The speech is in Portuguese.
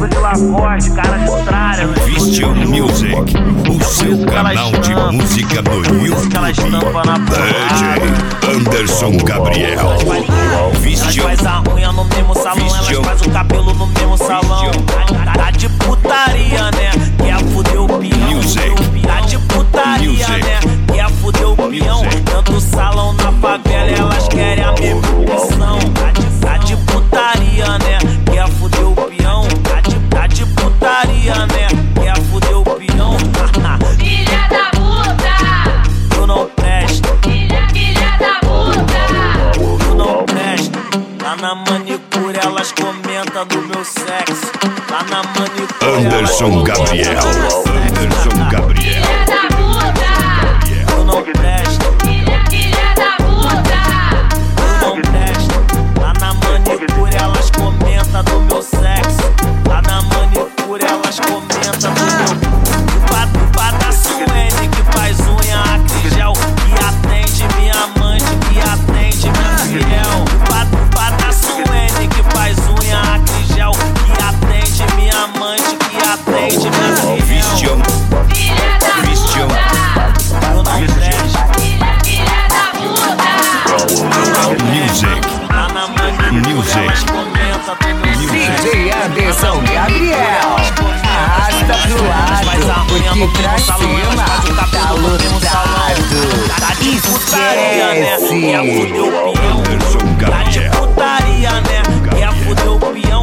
Tudo de Lacoste, cara de tralha. Vision Music, o seu canal de música no YouTube. DJ Anderson Gabriel. Vision. Faz a unha no mesmo salão, elas faz o cabelo no mesmo salão. Tá de putaria, né? Quer fuder o peão. Tá de putaria, né? Quer fuder o peão. Tanto salão na favela, elas querem a mesma opção. Tá de putaria, né? Quer fuder o peão. Tá de putaria, né? Quer fuder o peão. Filha da puta! Tu não presta. Filha da puta! Tu não presta. Lá na manicure elas comentam do meu sexo. Lá na manicure Anderson Gabriel. Anderson Gabriel. Filha da puta! Tu não presta. Filha da puta! Tu não presta. Lá na manicure elas comentam do meu sexo. Lá na manicure elas comentam do meu. Tupada Suene que faz unha acrigel, que atende minha amante, que atende minha fiel. Tupada Suene que faz unha acrigel, que atende minha amante, que atende minha fiel. Vision. Filha da Vision. puta! Tu não presta. Filha da puta! Music. Lá na manicure Music. elas comentam do meu sexo. DJ Anderson Gabriel, arrasta pro lado, porque pra cima tá lotado. Tá de putaria, né? Esquece. Quer fuder o peão. Anderson Tá de Gabriel. putaria, né? Quer fuder o peão.